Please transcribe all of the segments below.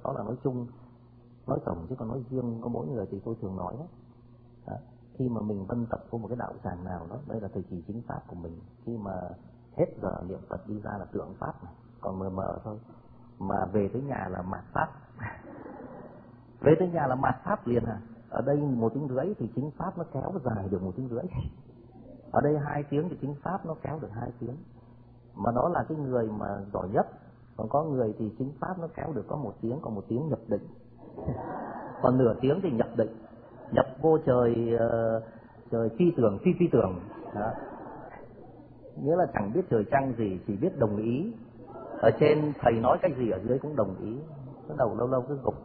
đó là nói chung, nói tổng, chứ còn nói riêng có mỗi người thì tôi thường nói đó. Khi mà mình vân tập vô một cái đạo tràng nào đó, đây là thời kỳ chính pháp của mình, khi mà hết giờ niệm Phật đi ra là tượng pháp này, còn mờ mờ thôi, mà về tới nhà là mạt pháp. Về tới nhà là mạt pháp liền à. Ở đây 1 tiếng rưỡi thì chính pháp nó kéo dài được 1 tiếng rưỡi. Ở đây 2 tiếng thì chính pháp nó kéo được 2 tiếng. Mà đó là cái người mà giỏi nhất. Còn có người thì chính pháp nó kéo được có 1 tiếng, còn 1 tiếng nhập định. Còn nửa tiếng thì nhập định, nhập vô trời phi tưởng, phi tưởng. Đó. Nghĩa là chẳng biết trời trăng gì, chỉ biết đồng ý. Ở trên thầy nói cái gì ở dưới cũng đồng ý. Cái đầu lâu lâu cứ gục.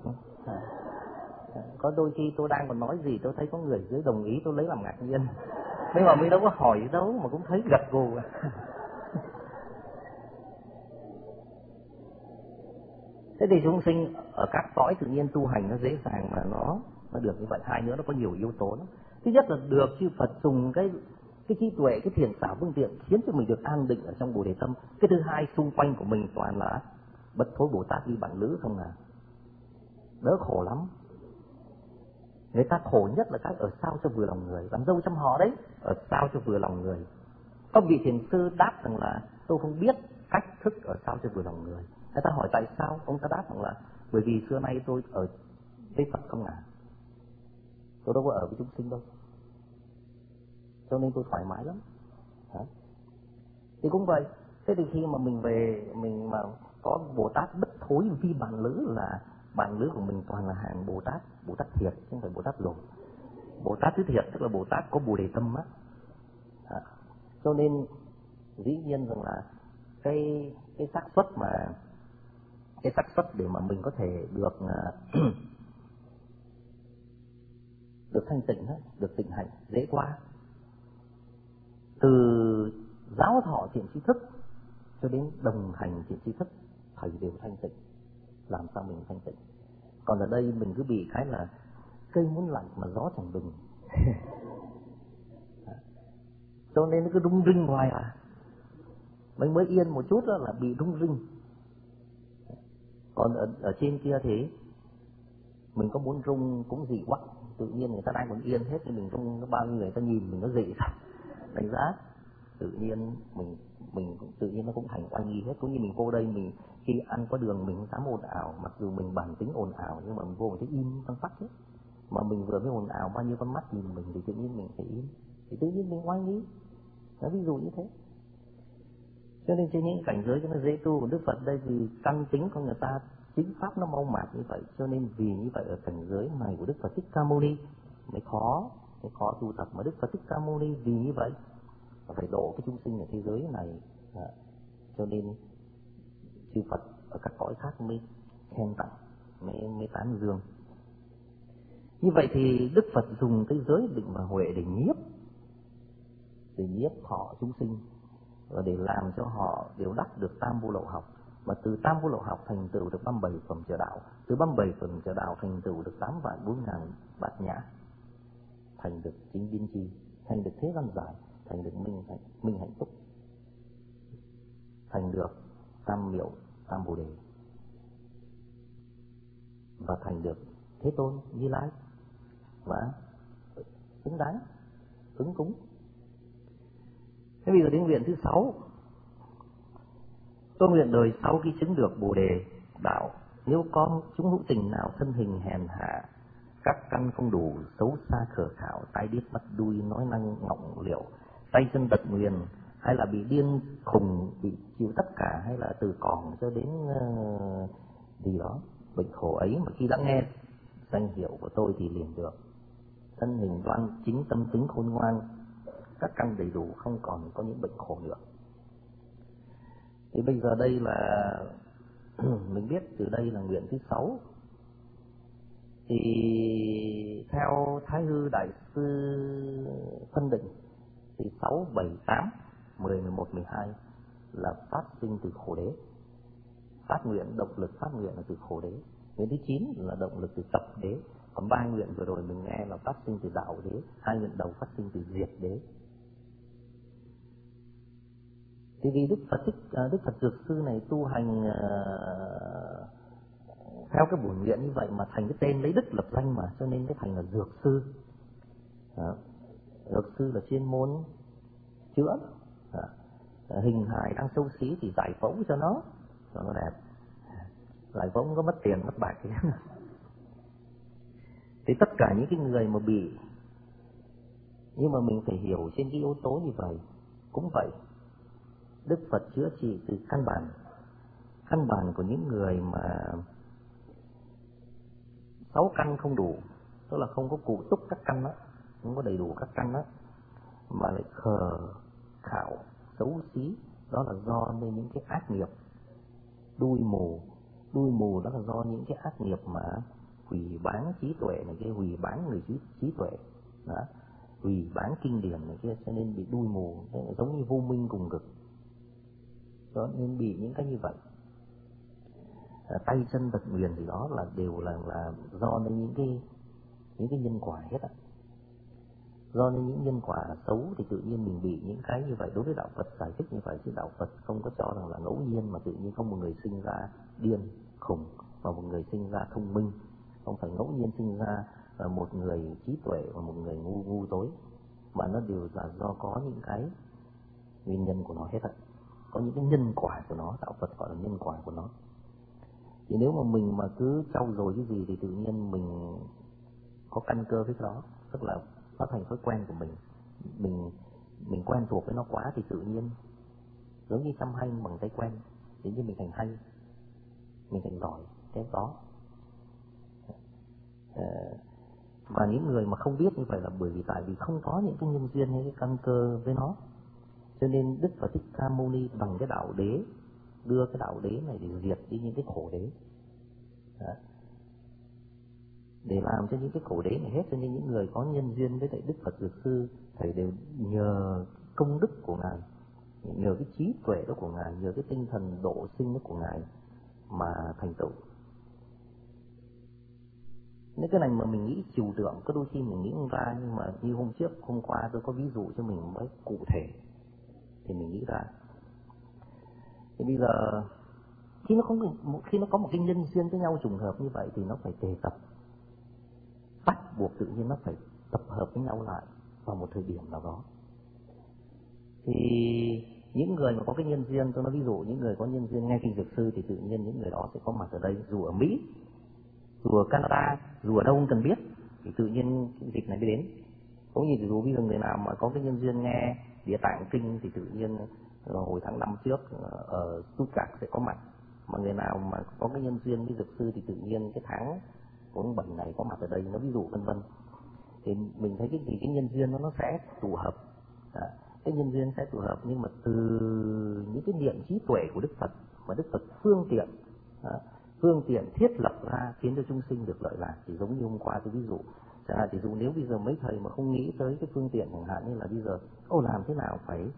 Có đôi khi tôi đang còn nói gì tôi thấy có người dưới đồng ý, tôi lấy làm ngạc nhiên. Nhưng mà mình đâu có hỏi đâu mà cũng thấy gật gù. Thế thì chúng sinh ở các cõi tự nhiên tu hành nó dễ dàng mà nó được như vậy. Hai nữa nó có nhiều yếu tố lắm. Thứ nhất là được chư Phật dùng cái trí tuệ, cái thiền xảo phương tiện khiến cho mình được an định ở trong Bồ Đề tâm. Cái thứ hai, xung quanh của mình toàn là Bất Thối Bồ Tát đi bản lữ không à. Đỡ khổ lắm. Người ta khổ nhất là các ở sao cho vừa lòng người, làm dâu trong họ đấy, ở sao cho vừa lòng người. Có vị thiền sư đáp rằng là tôi không biết cách thức ở sao cho vừa lòng người. Người ta hỏi tại sao, ông ta đáp rằng là bởi vì xưa nay tôi ở với Phật không à, tôi đâu có ở với chúng sinh đâu, cho nên tôi thoải mái lắm. Thì cũng vậy. Thế thì khi mà mình về, mình mà có Bồ Tát Bất Thối vi bản lữ, là bản lữ của mình toàn là hàng Bồ Tát thiệt, chứ không phải Bồ Tát lùn. Bồ Tát thứ thiệt tức là Bồ Tát có Bồ Đề tâm á. Cho nên dĩ nhiên rằng là cái xác suất để mà mình có thể được được thanh tịnh, được tịnh hạnh dễ quá. Từ giáo thọ thiện tri thức cho đến đồng hành thiện tri thức, thầy đều thanh tịnh. Làm sao mình thanh tịnh? Còn ở đây mình cứ bị cái là cây muốn lạnh mà gió chẳng đừng. Cho nên nó cứ rung rinh hoài à. Mình mới yên một chút đó là bị rung rinh. Còn ở trên kia thì mình có muốn rung cũng dị quá. Tự nhiên người ta đang còn yên hết, thì mình rung, bao nhiêu người ta nhìn mình nó dị sao? Đánh giá tự nhiên mình tự nhiên nó cũng thành oai nghi hết. Cũng như mình vô đây, mình khi ăn có đường mình không dám ồn ào, mặc dù mình bản tính ồn ào, nhưng mà mình vô mình thấy im phăng phắc hết. Mà mình vừa mới ồn ào bao nhiêu con mắt nhìn mình thì tự nhiên mình phải im, thì tự nhiên mình oai nghi. Nó ví dụ như thế. Cho nên trên những cảnh giới cho nó dễ tu của Đức Phật đây, vì căn tính của người ta chính pháp nó mau mạt như vậy, cho nên vì như vậy ở cảnh giới này của Đức Phật Thích Ca Mâu Ni mới khó tu tập. Mà Đức Phật Thích Ca Mâu Ni vì như vậy phải độ cái chúng sinh ở thế giới này, cho nên chư Phật ở các cõi khác mới khen tặng, mới tán dương. Như vậy thì Đức Phật dùng cái giới định và huệ để nhiếp họ chúng sinh, và để làm cho họ đều đắc được tam vô lậu học. Mà từ tam vô lậu học thành tựu được 37 phẩm trợ đạo, từ 37 phẩm trợ đạo thành tựu được 8.400.000 bát nhã, thành được chính biên tri, thành được thế gian giải, thành được minh hạnh túc, thành được tam miệu tam bồ đề, và thành được Thế Tôn Như Lai, và xứng đáng ứng cúng. Thế bây giờ đến nguyện thứ 6. Tôi nguyện đời sau khi chứng được Bồ Đề đạo, nếu có chúng hữu tình nào thân hình hèn hạ, các căn không đủ, xấu xa khờ khạo, tai điếc mắt đuôi, nói năng ngọng liệu, tay chân tật nguyền, hay là bị điên khùng, bị chịu tất cả, hay là từ cỏng cho đến gì đó bệnh khổ ấy, mà khi đã nghe danh hiệu của tôi thì liền được. Thân hình đoan chính, tâm tính khôn ngoan, các căn đầy đủ, không còn có những bệnh khổ nữa. Thì bây giờ đây là mình biết từ đây là nguyện thứ 6. Thì theo Thái Hư Đại Sư phân định thì 6, 7, 8, 10, 11, 12 là phát sinh từ khổ đế. Phát nguyện, động lực phát nguyện là từ khổ đế. Nguyện thứ 9 là động lực từ tập đế. Còn 3 nguyện vừa rồi mình nghe là phát sinh từ đạo đế, 2 nguyện đầu phát sinh từ diệt đế. Thì vì Đức Phật Dược Sư này tu hành theo cái bổn nguyện như vậy mà thành cái tên lấy đức lập danh mà, cho nên cái thành là dược sư. Dược sư là chuyên môn chữa. Hình hài đang xấu xí thì giải phẫu cho nó đẹp. Giải phẫu không có mất tiền mất bạc gì. Thì tất cả những cái người mà bị, nhưng mà mình phải hiểu trên cái yếu tố như vậy. Cũng vậy, Đức Phật chữa trị từ căn bản của những người mà 6 căn không đủ, tức là không có cụ túc các căn đó, không có đầy đủ các căn đó, mà lại khờ khạo xấu xí, đó là do nên những cái ác nghiệp đuôi mù đó là do những cái ác nghiệp mà hủy bán trí tuệ này kia, hủy bán người trí tuệ đó, hủy bán kinh điển này kia, cho nên bị đuôi mù, giống như vô minh cùng cực, đó nên bị những cái như vậy. Tay chân vật nguyền thì đó là đều là do nên những cái nhân quả hết á. Do nên những nhân quả xấu thì tự nhiên mình bị những cái như vậy. Đối với đạo Phật giải thích như vậy, chứ đạo Phật không có cho rằng là ngẫu nhiên mà tự nhiên không một người sinh ra điên khùng và một người sinh ra thông minh, không phải ngẫu nhiên sinh ra một người trí tuệ và một người ngu tối, mà nó đều là do có những cái nguyên nhân của nó hết á, có những cái nhân quả của nó, đạo Phật gọi là nhân quả của nó. Thì nếu mà mình mà cứ trau dồi cái gì thì tự nhiên mình có căn cơ với cái đó, tức là nó thành thói quen của mình quen thuộc với nó quá thì tự nhiên giống như chăm hay bằng tay quen, tự nhiên mình thành hay, mình thành giỏi cái đó. Và những người mà không biết như vậy là bởi vì tại vì không có những cái nhân duyên hay cái căn cơ với nó, cho nên Đức Phật Thích Ca Mâu Ni bằng cái đạo đế, đưa cái đạo đế này để diệt đi những cái khổ đế. Để làm cho những cái khổ đế này hết, cho nên những người có nhân duyên với lại Đức Phật Dược Sư, thầy đều nhờ công đức của Ngài, nhờ cái trí tuệ đó của Ngài, nhờ cái tinh thần độ sinh đó của Ngài mà thành tựu. Những cái này mà mình nghĩ trừu tượng, có đôi khi mình nghĩ không ra, nhưng mà như hôm qua tôi có ví dụ cho mình mới cụ thể thì mình nghĩ ra. Thì bây giờ khi nó có một cái nhân duyên với nhau trùng hợp như vậy thì nó phải tề tập, bắt buộc tự nhiên nó phải tập hợp với nhau lại vào một thời điểm nào đó. Thì những người mà có cái nhân duyên, tôi nói ví dụ những người có nhân duyên nghe kinh Dược Sư thì tự nhiên những người đó sẽ có mặt ở đây, dù ở Mỹ, dù ở Canada, dù ở đâu không cần biết, thì tự nhiên cái dịch này mới đến. Cũng như dù bây giờ người nào mà có cái nhân duyên nghe Địa Tạng Kinh thì tự nhiên hồi tháng 5 trước ở Stuttgart sẽ có mặt. Mà người nào mà có cái nhân duyên với Dược Sư thì tự nhiên cái tháng 7 này có mặt ở đây, nó ví dụ vân vân. Thì mình thấy cái nhân duyên nó sẽ tụ hợp. Cái nhân duyên sẽ tụ hợp, nhưng mà từ những cái niệm trí tuệ của Đức Phật mà Đức Phật phương tiện thiết lập ra khiến cho chúng sinh được lợi lạc. Thì giống như hôm qua tôi ví dụ, ví dụ nếu bây giờ mấy thầy mà không nghĩ tới cái phương tiện chẳng hạn như là bây giờ làm thế nào phải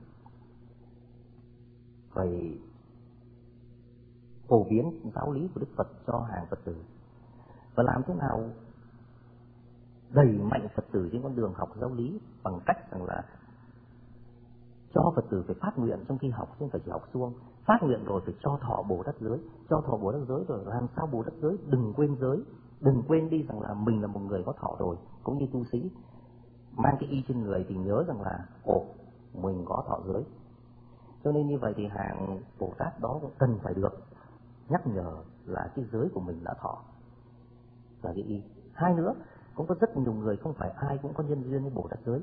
phổ biến giáo lý của Đức Phật cho hàng Phật tử, và làm thế nào đẩy mạnh Phật tử trên con đường học giáo lý bằng cách rằng là cho Phật tử phải phát nguyện trong khi học, chứ không phải chỉ học suông. Phát nguyện rồi phải cho thọ Bồ Tát giới, cho thọ Bồ Tát giới rồi làm sao Bồ Tát giới đừng quên giới, đừng quên đi rằng là mình là một người có thọ rồi. Cũng như tu sĩ mang cái y trên người thì nhớ rằng là mình có thọ giới. Cho nên như vậy thì hàng Bồ Tát đó cần phải được nhắc nhở là cái giới của mình đã thọ, là cái y. Hai nữa, cũng có rất nhiều người không phải ai cũng có nhân duyên với Bồ Tát giới.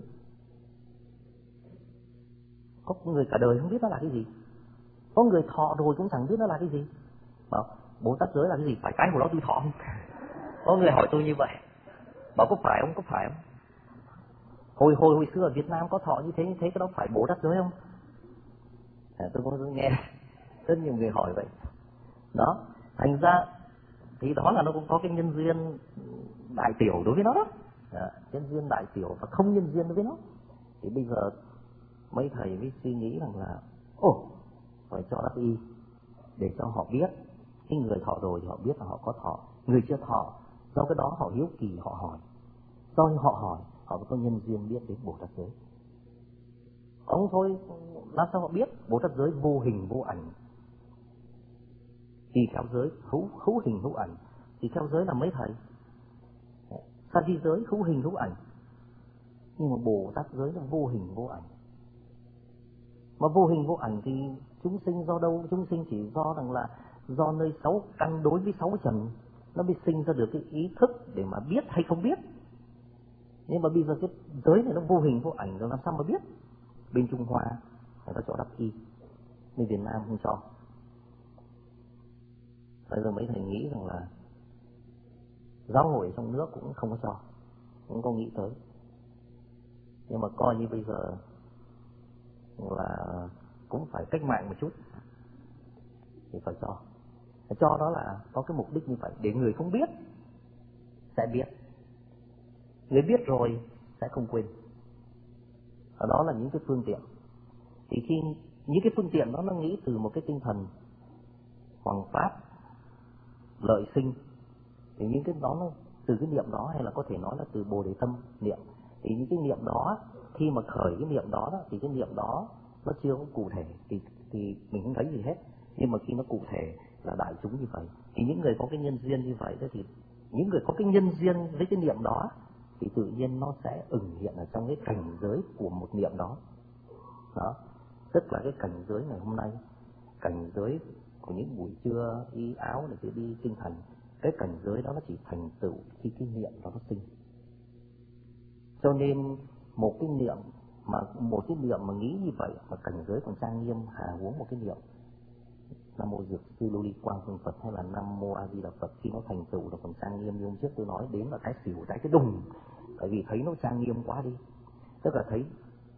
Có người cả đời không biết nó là cái gì, có người thọ rồi cũng chẳng biết nó là cái gì. Bảo Bồ Tát giới là cái gì, phải cái của nó tôi thọ không? Có người hỏi tôi như vậy, bảo có phải không, hồi xưa ở Việt Nam có thọ như thế cái đó phải Bồ Tát giới không? Tôi có nghe rất nhiều người hỏi vậy đó. Thành ra thì đó là nó cũng có cái nhân duyên đại tiểu đối với nó đó, nhân duyên đại tiểu và không nhân duyên đối với nó. Thì bây giờ mấy thầy mới suy nghĩ rằng là phải cho đắc y để cho họ biết. Cái người thọ rồi thì họ biết là họ có thọ, người chưa thọ do cái đó họ hiếu kỳ họ hỏi, do họ hỏi họ có nhân duyên biết đến Bồ Tát giới. Ông thôi làm sao họ biết? Bồ Tát giới vô hình vô ảnh, tỳ kheo giới hữu hình hữu ảnh, thì theo giới là mấy thầy? Sa di giới hữu hình hữu ảnh, nhưng mà Bồ Tát giới là vô hình vô ảnh. Mà vô hình vô ảnh thì chúng sinh do đâu? Chúng sinh chỉ do rằng là do nơi sáu căn đối với sáu trần nó mới sinh ra được cái ý thức để mà biết hay không biết. Nhưng mà bây giờ cái giới này nó vô hình vô ảnh rồi làm sao mà biết? Bên Trung Hoa người ta cho đắp y, bên Việt Nam không cho. Bây giờ mấy thầy nghĩ rằng là giáo hội trong nước cũng không có cho, cũng có nghĩ tới. Nhưng mà coi như bây giờ là cũng phải cách mạng một chút thì phải cho. Cho đó là có cái mục đích như vậy, để người không biết sẽ biết, người biết rồi sẽ không quên. Ở đó là những cái phương tiện. Thì khi những cái phương tiện đó nó nghĩ từ một cái tinh thần hoằng pháp, lợi sinh, thì những cái đó nó từ cái niệm đó, hay là có thể nói là từ Bồ Đề tâm niệm. Thì những cái niệm đó, khi mà khởi cái niệm đó, thì cái niệm đó nó chưa có cụ thể thì mình không thấy gì hết. Nhưng mà khi nó cụ thể là đại chúng như vậy, thì những người có cái nhân duyên như vậy đó, thì những người có cái nhân duyên với cái niệm đó thì tự nhiên nó sẽ ẩn hiện ở trong cái cảnh giới của một niệm đó. Đó, tức là cái cảnh giới ngày hôm nay, cảnh giới của những buổi trưa y áo để đi kinh thành, cái cảnh giới đó nó chỉ thành tựu khi cái niệm đó nó sinh. Cho nên một cái niệm mà nghĩ như vậy mà cảnh giới còn trang nghiêm, hà huống một cái niệm Nam mô Dược Sư Lưu Ly Quang Phương Phật hay là Nam mô A Di Đà Phật, khi nó thành tựu là còn trang nghiêm như hôm trước tôi nói đến là cái xỉu cái đùng, bởi vì thấy nó trang nghiêm quá đi. Tức là thấy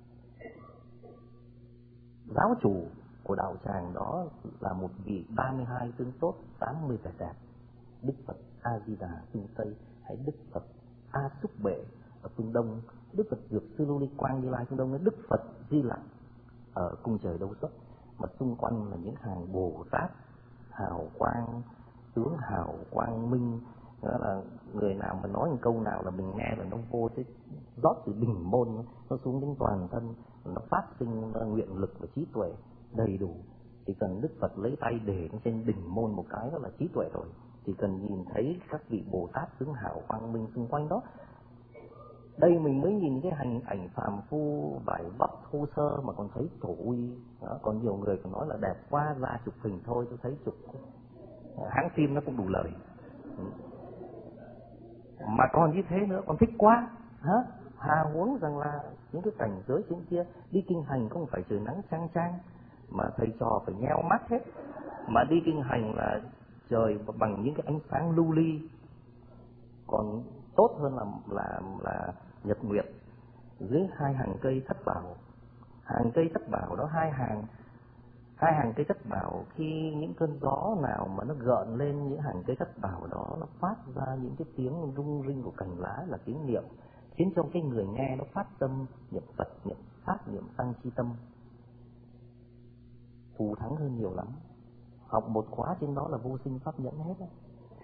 giáo chủ của đạo tràng đó là một vị 32 tướng tốt, 80 vẻ đẹp, Đức Phật A Di Đà phương Tây, hay Đức Phật A Xúc Bệ ở phương Đông, Đức Phật Dược Sư Lưu Ly Quang Như Lai phương Đông, Đức Phật Di Lặc ở cung trời Đâu Xuất, mà xung quanh là những hàng Bồ Tát hào quang, tướng hào quang minh. Đó là người nào mà nói một câu nào là mình nghe là nó vô cái rót từ đỉnh môn, nó xuống đến toàn thân, nó phát sinh nguyện lực và trí tuệ đầy đủ. Chỉ cần Đức Phật lấy tay để trên đỉnh môn một cái đó là trí tuệ rồi. Chỉ cần nhìn thấy các vị Bồ Tát tướng hào quang minh xung quanh đó. Đây mình mới nhìn cái hình ảnh phàm phu vải vóc thô sơ mà còn thấy tổ uy. Còn nhiều người còn nói là đẹp quá, ra chụp hình thôi, tôi thấy chụp hãng phim nó cũng đủ lời. Mà còn như thế nữa, còn thích quá. Hà huống rằng là những cái cảnh giới trên kia, đi kinh hành không phải trời nắng chang chang mà thầy trò phải nheo mắt hết, mà đi kinh hành là trời bằng những cái ánh sáng lưu ly, còn tốt hơn là nhật nguyệt. Dưới hai hàng cây thất bảo, hàng cây thất bảo đó, hai hàng cây thất bảo, khi những cơn gió nào mà nó gợn lên những hàng cây thất bảo đó, nó phát ra những cái tiếng rung rinh của cành lá là tiếng niệm, khiến cho cái người nghe nó phát tâm niệm Phật, niệm Pháp, niệm Tăng chi tâm, thù thắng hơn nhiều lắm. Học một khóa trên đó là vô sinh pháp nhẫn hết á.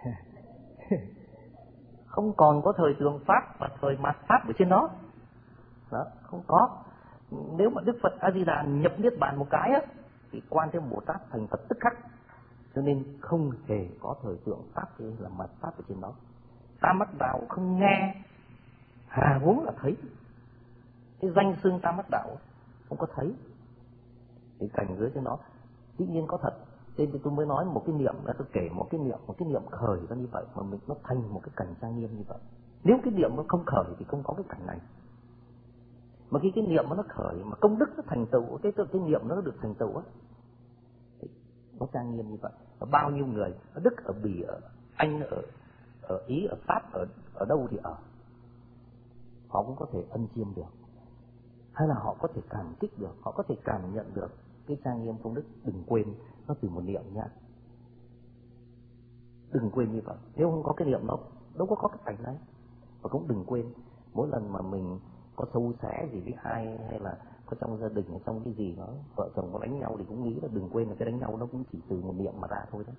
Không còn có thời tượng Pháp và thời mạt Pháp ở trên đó. Đó, không có. Nếu mà Đức Phật A Di Đà nhập niết bàn một cái á, thì Quan Thế Bồ Tát thành Phật tức khắc. Cho nên không hề có thời tượng Pháp hay là mạt Pháp ở trên đó. Tam Mắt Đạo không nghe, hà huống là thấy. Cái danh xưng Tam Mắt Đạo không có thấy. Thì cảnh giới trên đó dĩ nhiên có thật. Nên thì tôi mới nói một cái niệm, là tôi kể một cái niệm khởi ra như vậy mà mình nó thành một cái cảnh trang nghiêm như vậy. Nếu cái niệm nó không khởi thì không có cái cảnh này. Mà khi cái niệm nó khởi mà công đức nó thành tựu, cái niệm nó được thành tựu á, nó trang nghiêm như vậy. Và bao nhiêu người ở Đức, ở Bỉ, ở Anh, ở Ý, ở Pháp, ở đâu thì ở, họ cũng có thể ân chiêm được, hay là họ có thể cảm kích được, họ có thể cảm nhận được cái trang nghiêm công đức. Đừng quên nó từ một niệm nhá, đừng quên như vậy. Nếu không có cái niệm nó đâu có cái cảnh đấy. Và cũng đừng quên mỗi lần mà mình có xâu xé gì với ai, hay là có trong gia đình hay trong cái gì đó, vợ chồng có đánh nhau thì cũng nghĩ là đừng quên là cái đánh nhau nó cũng chỉ từ một niệm mà ra thôi đấy.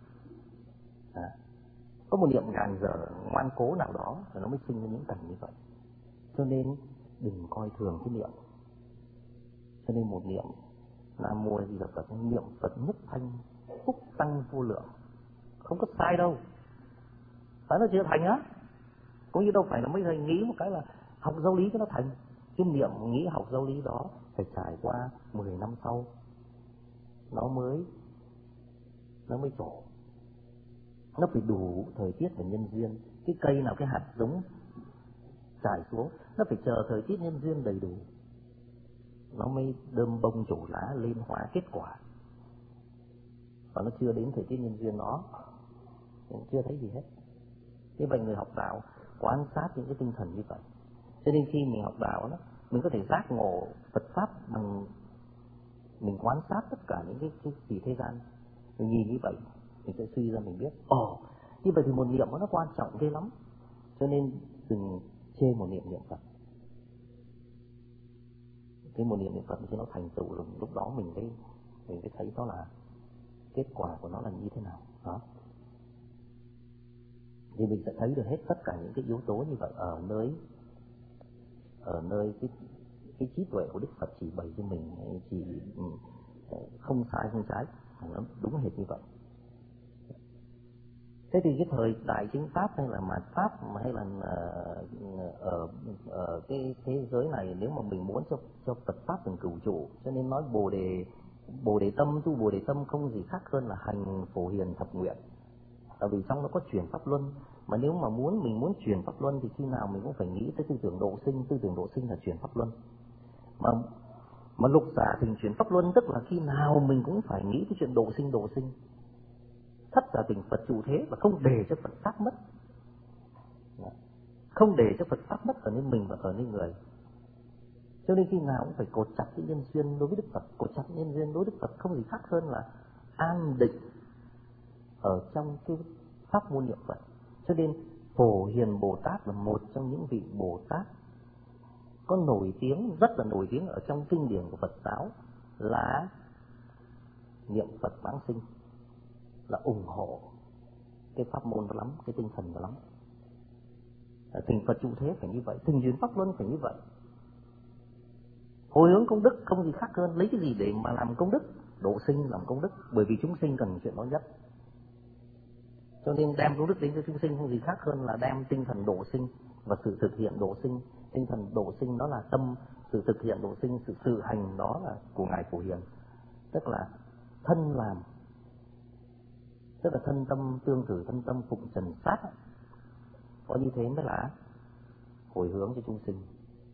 Có một niệm ngàn dở ngoan cố nào đó rồi nó mới sinh ra những cảnh như vậy. Cho nên đừng coi thường cái niệm. Cho nên một niệm Nam Mô A Di Đà Phật, niệm Phật nhất thanh, phúc tăng vô lượng, không có sai đâu. Phải nó chưa thành á. Cũng như đâu phải là mấy thầy nghĩ một cái là học giáo lý cho nó thành. Cái niệm nghĩ học giáo lý đó phải trải qua 10 năm sau nó mới trổ. Nó phải đủ thời tiết và nhân duyên. Cái cây nào cái hạt giống trải xuống, nó phải chờ thời tiết nhân duyên đầy đủ, nó mới đơm bông trổ lá lên hóa kết quả. Và nó chưa đến thời tiết nhân duyên nó chưa thấy gì hết. Thế vậy người học đạo quan sát những cái tinh thần như vậy. Cho nên khi mình học đạo đó, mình có thể giác ngộ Phật pháp bằng mình quan sát tất cả những cái gì thế gian. Mình nhìn như vậy mình sẽ suy ra mình biết như vậy thì một niệm nó quan trọng ghê lắm. Cho nên đừng chê một niệm Phật. Cái một niệm Phật khi nó thành tựu rồi, lúc đó mình mới thấy đó là kết quả của nó là như thế nào đó. Thì mình sẽ thấy được hết tất cả những cái yếu tố như vậy ở nơi cái trí tuệ của Đức Phật chỉ bày cho mình, chỉ không sai không trái, nó đúng hệt như vậy. Thế thì cái thời đại chính pháp hay là mạt pháp hay là ở cái thế giới này, nếu mà mình muốn cho Phật pháp được cửu trụ, cho nên nói bồ đề tâm, tu bồ đề tâm không gì khác hơn là hành phổ hiền thập nguyện. Tại vì trong nó có chuyển pháp luân, mà nếu mà mình muốn chuyển pháp luân thì khi nào mình cũng phải nghĩ tới tư tưởng độ sinh là chuyển pháp luân. Mà lục giả thỉnh chuyển pháp luân tức là khi nào mình cũng phải nghĩ tới chuyện độ sinh. Thất giả thỉnh Phật trụ thế, và không để cho Phật pháp mất. Không để cho Phật pháp mất ở nơi mình và ở nơi người. Cho nên khi nào cũng phải cột chặt cái nhân duyên đối với Đức Phật. Cột chặt nhân duyên đối với Đức Phật không gì khác hơn là an định ở trong cái pháp môn niệm Phật. Cho nên Phổ Hiền Bồ Tát là một trong những vị Bồ Tát có nổi tiếng, rất là nổi tiếng ở trong kinh điển của Phật giáo là niệm Phật vãng sinh, là ủng hộ cái pháp môn đó lắm, cái tinh thần đó lắm. Thỉnh Phật trụ thế phải như vậy, thỉnh chuyển pháp luân phải như vậy. Hồi hướng công đức không gì khác hơn, lấy cái gì để mà làm công đức? Độ sinh làm công đức, bởi vì chúng sinh cần chuyện đó nhất. Cho nên đem công đức đến cho chúng sinh không gì khác hơn là đem tinh thần độ sinh và sự thực hiện độ sinh. Tinh thần độ sinh đó là tâm, sự thực hiện độ sinh, sự hành đó là của Ngài Phổ Hiền. Tức là thân làm, tức là thân tâm tương thử, thân tâm phụng trần sát. Có như thế mới là hồi hướng cho chúng sinh.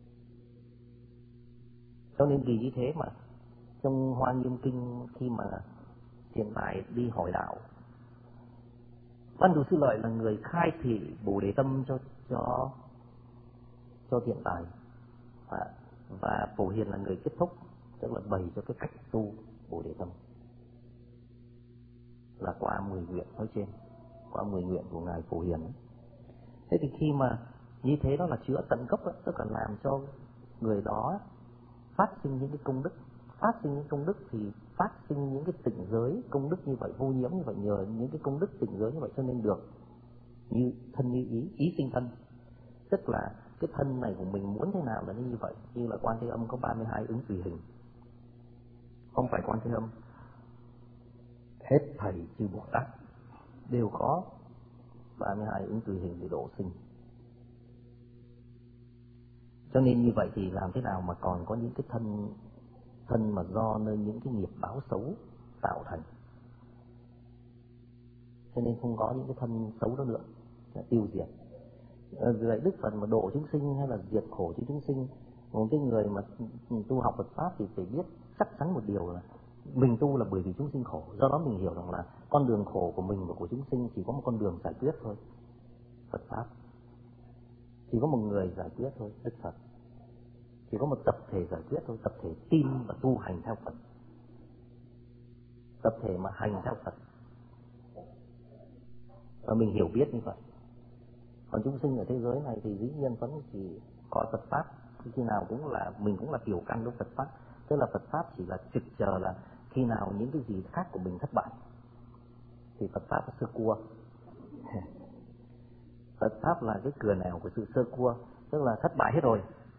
Cho nên vì như thế mà trong Hoa Nghiêm Kinh khi mà hiện tại đi hỏi đạo, Văn Thù Sư Lợi là người khai thị Bồ Đề Tâm cho hiện tại, và Phổ Hiền là người kết thúc, tức là bày cho cái cách tu Bồ Đề Tâm là qua 10 nguyện nói trên, qua 10 nguyện của Ngài Phổ Hiền. Thế thì khi mà như thế đó là chữa tận gốc đó, tức là làm cho người đó phát sinh những cái công đức. Phát sinh những công đức thì phát sinh những cái tịnh giới công đức như vậy, vô nhiễm như vậy, nhờ những cái công đức tịnh giới như vậy cho nên được như thân như ý sinh thân. Tức là cái thân này của mình muốn thế nào là như vậy. Như là Quan Thế Âm có 32 ứng tùy hình. Không phải Quan Thế Âm, hết thầy chư Bồ Tát đều có 32 ứng tùy hình để độ sinh. Cho nên như vậy thì làm thế nào mà còn có những cái thân mà do nơi những cái nghiệp báo xấu tạo thành. Cho nên không có những cái thân xấu đó nữa, tiêu diệt. Vậy Đức Phật mà độ chúng sinh hay là diệt khổ cho chúng sinh, một cái người mà tu học Phật pháp thì phải biết chắc chắn một điều là mình tu là bởi vì chúng sinh khổ. Do đó mình hiểu rằng là con đường khổ của mình và của chúng sinh chỉ có một con đường giải quyết thôi, Phật pháp. Chỉ có một người giải quyết thôi, Đức Phật. Chỉ có một tập thể giải quyết thôi, tập thể tin và tu hành theo Phật. Tập thể mà hành theo Phật. Và mình hiểu biết như vậy. Còn chúng sinh ở thế giới này thì dĩ nhiên vẫn chỉ có Phật pháp, khi nào cũng là mình cũng là tiểu căn của Phật pháp. Tức là Phật pháp chỉ là trực chờ là khi nào những cái gì khác của mình thất bại thì Phật pháp là sơ cua. Phật pháp là cái cửa nẻo của sự sơ cua, tức là thất bại hết rồi.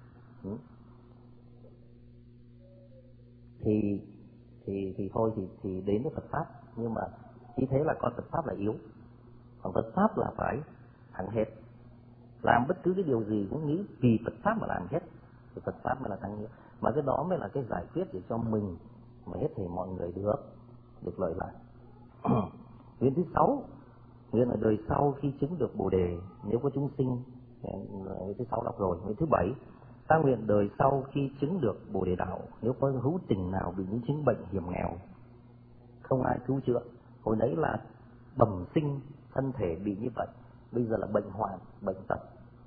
Thì thôi thì đến với Phật pháp, nhưng mà chỉ thế là con Phật pháp là yếu. Còn Phật pháp là phải thắng hết. Làm bất cứ cái điều gì cũng nghĩ vì Phật pháp mà làm hết, thì Phật pháp mới là thắng nhất. Mà cái đó mới là cái giải quyết để cho mình mà hết thảy mọi người được lợi lạc. Nguyện thứ 6, nguyện ở đời sau khi chứng được Bồ đề, nếu có chúng sinh. Nguyện thứ 6 đọc rồi. Nguyện thứ 7, ta nguyện đời sau khi chứng được Bồ đề đạo, nếu có hữu tình nào bị những chứng bệnh hiểm nghèo, không ai cứu chữa. Hồi nãy là bẩm sinh thân thể bị như vậy, bây giờ là bệnh hoạn, bệnh tật,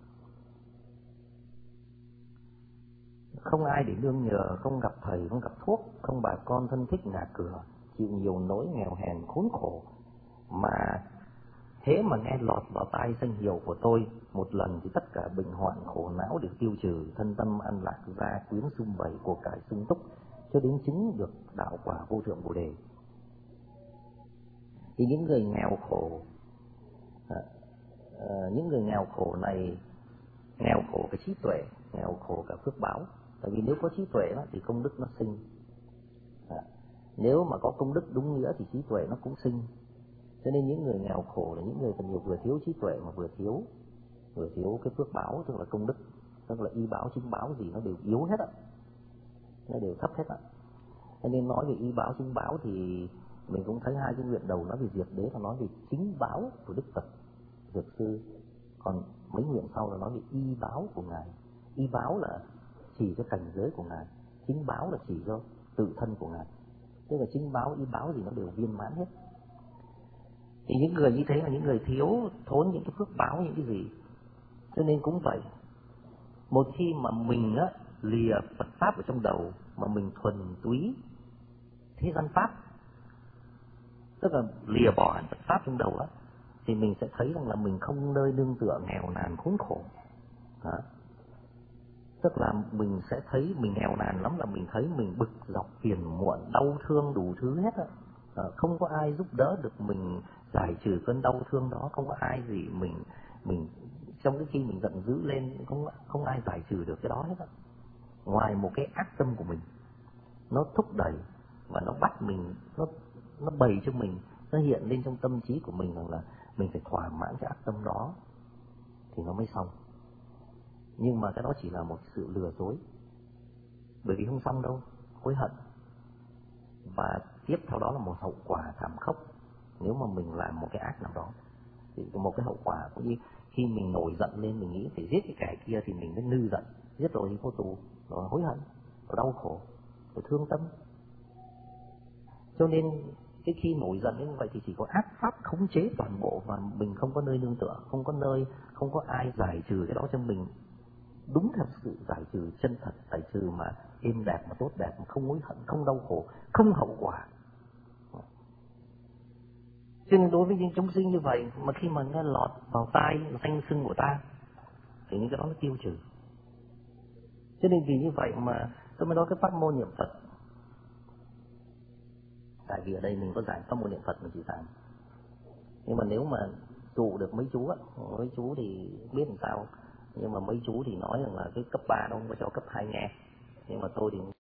không ai để nương nhờ, không gặp thầy, không gặp thuốc, không bà con thân thích nhà cửa, chịu nhiều nỗi nghèo hèn khốn khổ. Mà thế mà nghe lọt vào tai danh hiệu của tôi một lần thì tất cả bệnh hoạn khổ não được tiêu trừ, thân tâm an lạc, gia quyến sum vầy, của cải sung túc, cho đến chứng được đạo quả vô thượng Bồ đề. Thì những người nghèo khổ, những người nghèo khổ này nghèo khổ cái trí tuệ, nghèo khổ cả phước báo. Tại vì nếu có trí tuệ đó, thì công đức nó sinh. Nếu mà có công đức đúng nghĩa thì trí tuệ nó cũng sinh. Cho nên những người nghèo khổ là những người cần nhiều vừa thiếu trí tuệ mà vừa thiếu cái phước báo, tức là công đức, tức là y báo, chính báo gì nó đều yếu hết á, nó đều thấp hết á. Cho nên nói về y báo, chính báo thì mình cũng thấy hai cái nguyện đầu nói về diệt đế và nói về chính báo của Đức Phật Dược Sư. Còn mấy nguyện sau là nói về y báo của Ngài. Y báo là chỉ cái cảnh giới của Ngài, chính báo là chỉ cho tự thân của Ngài. Tức là chính báo, y báo gì nó đều viên mãn hết. Thì những người như thế là những người thiếu thốn những cái phước báo, những cái gì. Cho nên cũng vậy, một khi mà mình á lìa Phật pháp ở trong đầu mà mình thuần túy thế gian pháp, tức là lìa bỏ Phật pháp trong đầu á, thì mình sẽ thấy rằng là mình không nơi nương tựa, nghèo nàn khốn khổ. Đó. Tức là mình sẽ thấy mình nghèo nàn lắm, là mình thấy mình bực dọc phiền muộn, đau thương đủ thứ hết á. Không có ai giúp đỡ được mình giải trừ cơn đau thương đó, không có ai gì mình trong cái khi mình giận dữ lên không ai giải trừ được cái đó hết á. Ngoài một cái ác tâm của mình, nó thúc đẩy và nó bắt mình, nó bày cho mình, nó hiện lên trong tâm trí của mình rằng là mình phải thỏa mãn cái ác tâm đó thì nó mới xong. Nhưng mà cái đó chỉ là một sự lừa dối, bởi vì không xong đâu, hối hận. Và tiếp theo đó là một hậu quả thảm khốc nếu mà mình làm một cái ác nào đó. Thì một cái hậu quả cũng như khi mình nổi giận lên, mình nghĩ phải giết cái kẻ kia thì mình mới nư giận, giết rồi thì vô tù, rồi hối hận, rồi đau khổ, rồi thương tâm. Cho nên cái khi nổi giận như vậy thì chỉ có ác pháp khống chế toàn bộ, và mình không có nơi nương tựa, không có ai giải trừ cái đó cho mình. Đúng thật sự giải trừ chân thật, giải trừ mà êm đẹp, mà tốt đẹp, mà không hối hận, không đau khổ, không hậu quả. Cho nên đối với những chúng sinh như vậy, mà khi mà nghe lọt vào tai danh xưng của ta thì những cái đó nó tiêu trừ. Cho nên vì như vậy mà tôi mới nói cái pháp môn niệm Phật. Tại vì ở đây mình có giải pháp môn niệm Phật mình chỉ giảng. Nhưng mà nếu mà dụ được mấy chú thì biết làm sao. Nhưng mà mấy chú thì nói rằng là cái cấp 3 đâu, không có cho cấp 2 nghe. Nhưng mà tôi thì